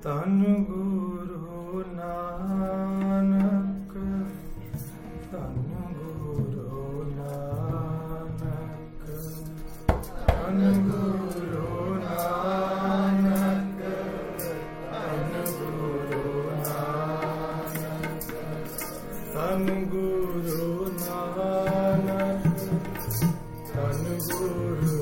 ਧੰਨ ਗੁਰੂ ਨਾਨਕ, ਧੰਨ ਗੁਰੂ ਨਾਨਕ, ਧੰਨ ਗੁਰੂ ਨਾਨਕ, ਧੰਨ ਗੁਰੂ ਨਾਨਕ, ਧੰਨ ਗੁਰੂ ਨਾਨਕ, ਧੰਨ ਗੁਰੂ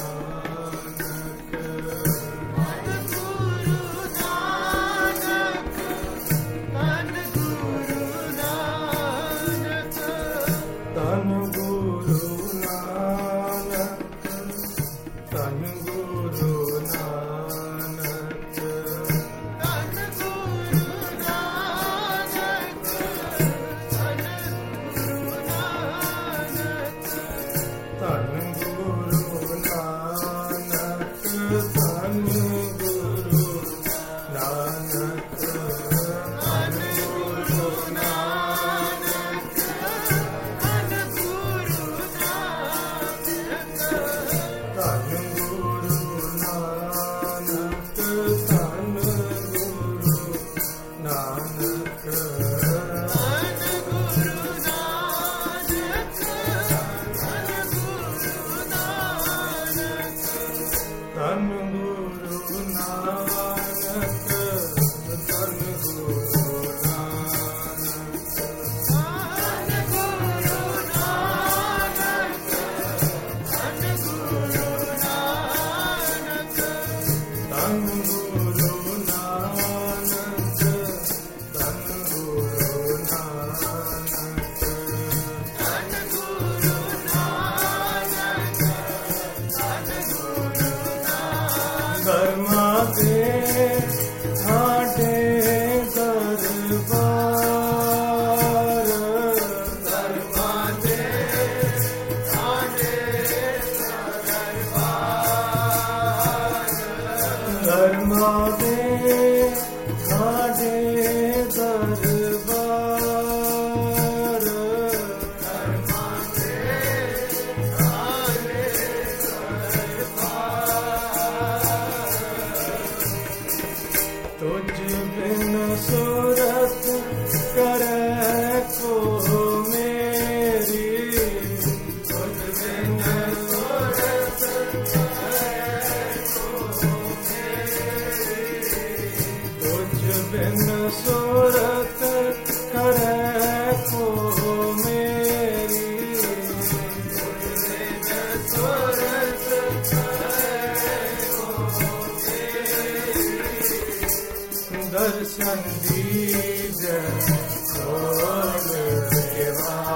दर्शन दीजै खोल के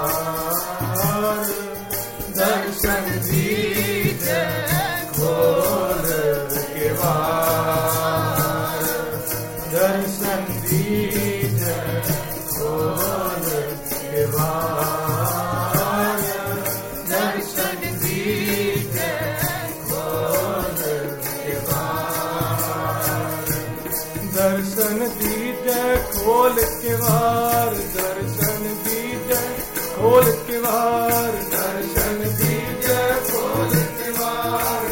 वार, दर्शन दीजै खोल के वार, दर्शन दीजै खोल के वार, दर्शन दीजै खोल के वार, दर्शन दीजै खोल के वार, दर्शन दीजै खोल के वार, दर्शन दीजै खोल के वार,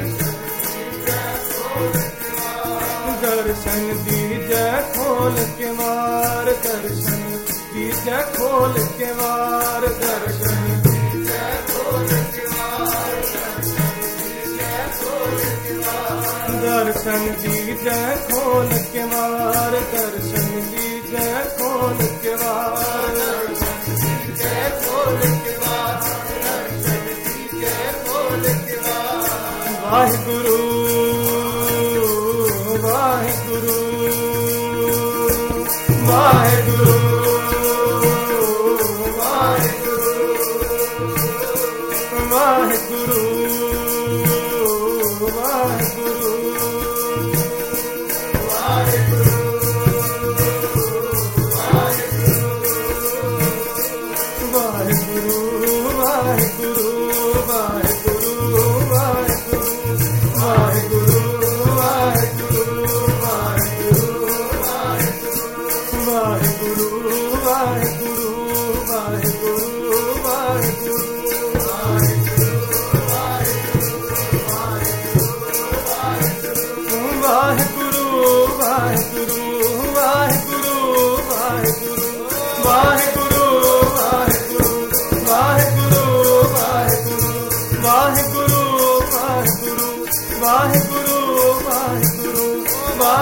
दर्शन दीजै खोल के वार, दर्शन दीजै खोल के वार, दर्शन दीजै खोल के वार, दर्शन दीजै खोल के वार, दर्शन दीजै खोल के वार, दर्शन दीजै खोल के वार, दर्शन दीजै खोल के वार। वाहिगुरु वाहिगुरु वाहिगुरु वाहिगुरु वाहिगुरु Guru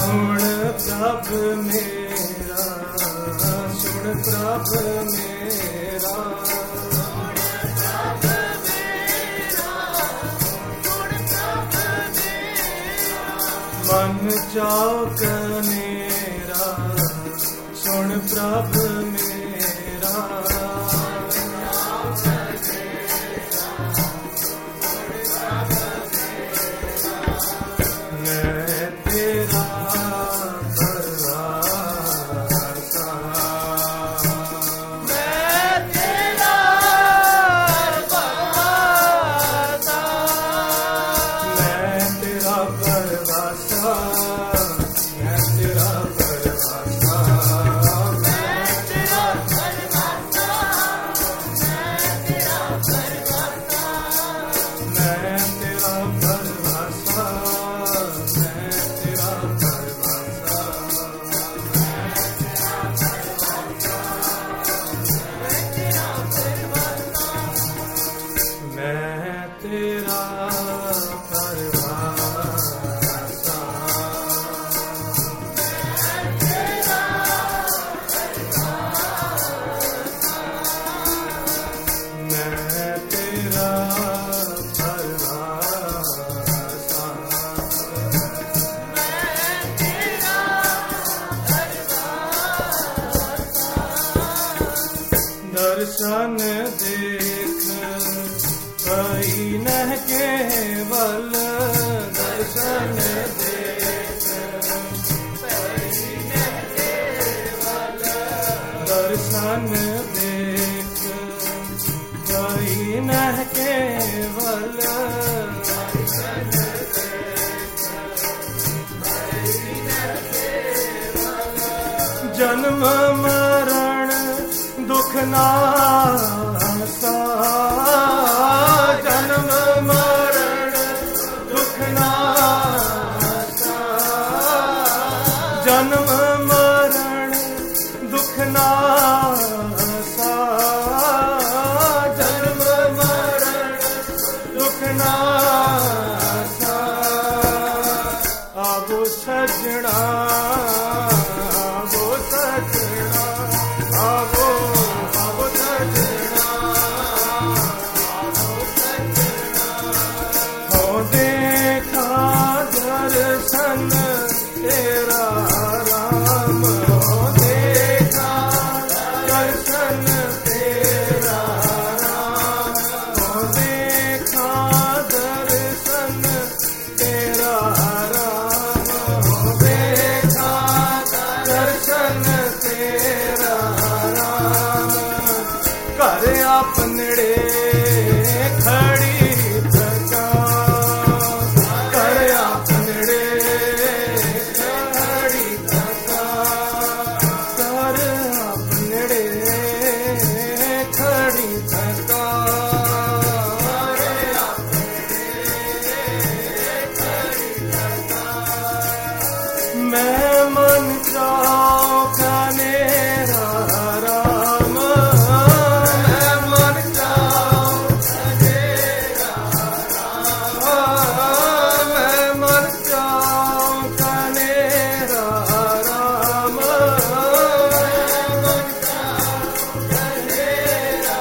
सुन प्रभ मेरा, सुन प्रभ मेरा, मन चौकनेरा, सुन प्रभ मेरा, मैं तेरा परवासा, मैं तेरा परवासा, मैं तेरा परवासा, मैं तेरा परवासा, मैं तेरा परवासा, मैं तेरा परवासा, मैं तेरा परवासा, मैं तेरा परवासा, मैं तेरा परवासा, मैं तेरा परवासा, दर्शन देख पई नह केवल, दर्शन देख पई नह केवल, दर्शन देख पई नह केवल, दर्शन देख पई नह केवल, जन्म मरण दुख नासा, जन्म मरण दुख नासा, जन्म मरण दुख नासा, जन्म मरण दुख नासा, आबो सजना, आबो सजना, आबो आबो सजना, आबो सजना, हो देखा दर्शन तेरा राम, हो देखा दर्शन तेरा राम, हो देखा दर्शन तेरा राम, हो देखा दर्शन तेरा राम, कर आपनड़े खड़ी थका, कर आपनड़े खड़ी थका, कर आपनड़े खड़ी थका, कर आपनड़े खड़ी थका, मैं मन चौकनेरा राम, मैं मन चौकनेरा राम, मैं मन चौकनेरा राम, मैं मन चौकनेरा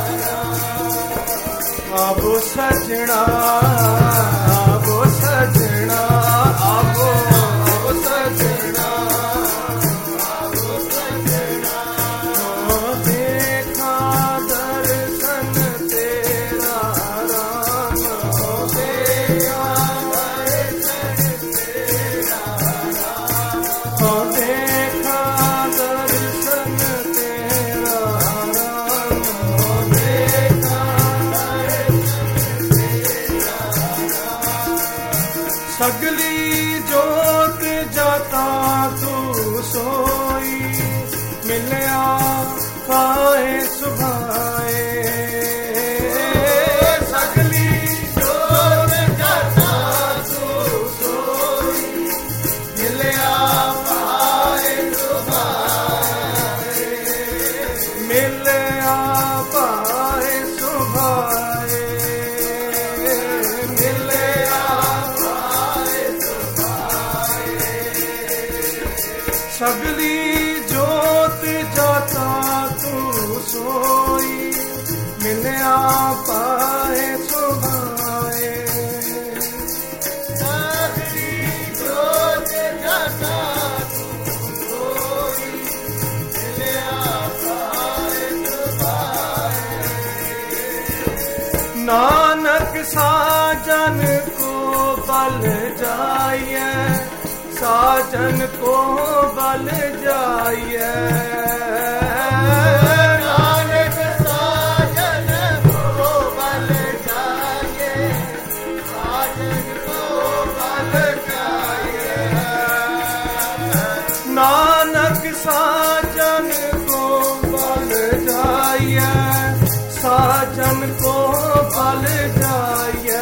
राम, आबो सजना, आबो सजना, आबो आबो सजना, आबो सजना, हो देखा दर्शन तेरा राम, हो देखा दर्शन तेरा राम, हो देखा दर्शन तेरा राम, हो देखा दर्शन तेरा राम, सगली जोत जाता तू सोई, मिलया पाए सुभाए, सगली जोत जाता तू सोई, मिलया पाए सुभाए, मिलया पाए सुभाए, मिलया पाए सगली जोत जाता तू सोई, मिलया पाए सुभाए। सगली जोत जाता तू सोई, मिलया पाए सुभाए। नानक साजन को बल जाइए, साजन को बल जाइए। नानक साजन को बल जाइए, साजन को बल जाइए। नानक साजन को बल जाइए, साजन को बल जाइए।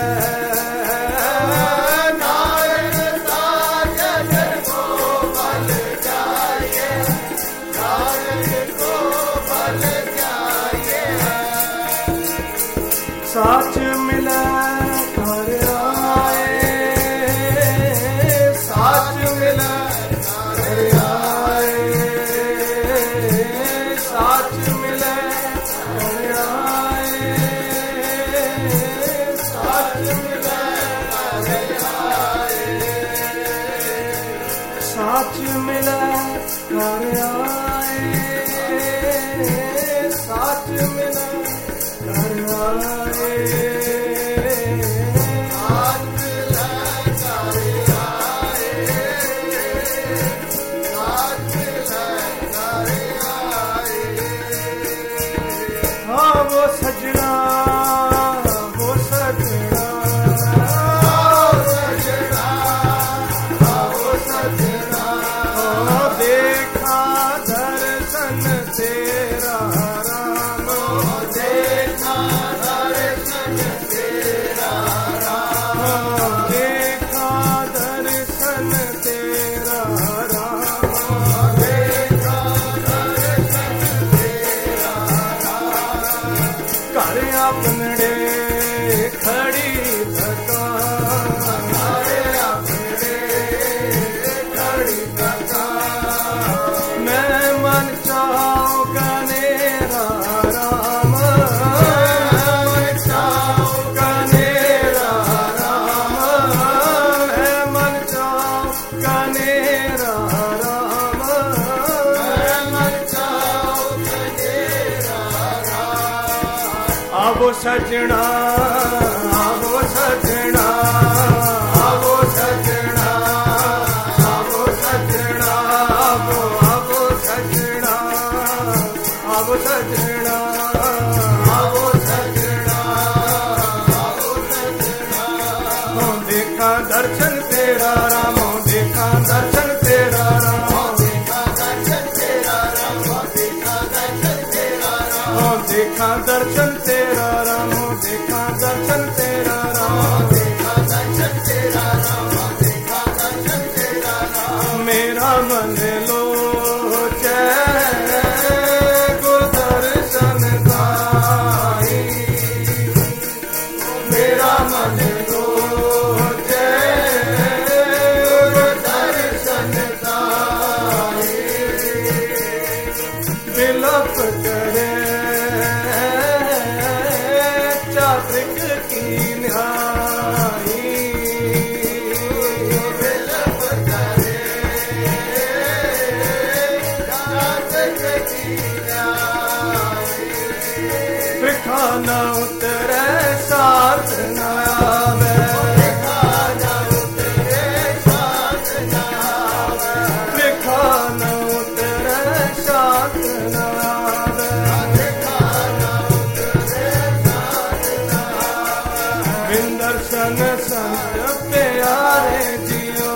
साच मिले घर आए, साच मिले घर आए, साच मिले घर आए, साच मिले घर आए, साच मिले घर आए, साच मिले घर आए। वो सजना, वो सजना, सजना, वो सजना। देखा दर्शन तेरा राम, देखा दर्शन तेरा राम, देखा दर्शन तेरा राम, देखा दर्शन तेरा राम। कर अपने खड़ी थका, कर अपने खड़ी थका। मैं मन चाहूं कनेरा राम, मैं चाहूं कनेरा राम, मैं मन चाहूं कनेरा राम, मैं मन चाहूं कनेरा राम। आवो सजना, आवो सजना, आवो सजना, आवो सजना, आवो आवो सजना, आवो सजना, आवो सजना, आवो सजना। हो देखा दर्शन तेरा राम, हो देखा दर्शन तेरा राम, हो देखा दर्शन तेरा राम, हो देखा दर्शन तेरा राम, हो देखा दर्शन तेरा राम, हो देखा दर्शन तेरा राम, देखा दर्शन तेरा राम, देखा दर्शन तेरा राम। मेरा मन लोचे गुर दर्शन दाई, मेरा मन लोचे गुर दर्शन दाई। विलप करे चात्रिक की न्याई, विलप करे चात्रिक की न्याई। बिखा न उतरे साथ न आवे, बिखा न उतरे साथ न आवे, बिखा न उतरे साथ न आवे, बिखा न उतरे साथ न आवे। बिन दर्शन संत प्यारे जियो,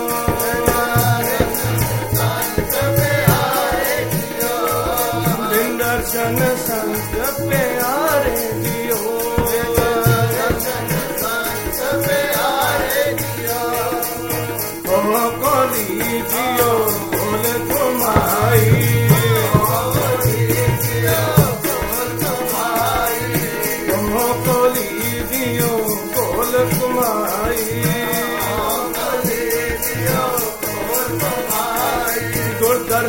संत प्यारे जियो, बिन दर्शन संत प्यारे जियो, दर्शन संत प्यारे जियो। ओ कोली जियो बोल तुम्हारी, ओ कोली जियो बोल तुम्हारी, ओ कोली जियो बोल तुम्हारी, ओ कोली जियो बोल तुम्हारी। गुर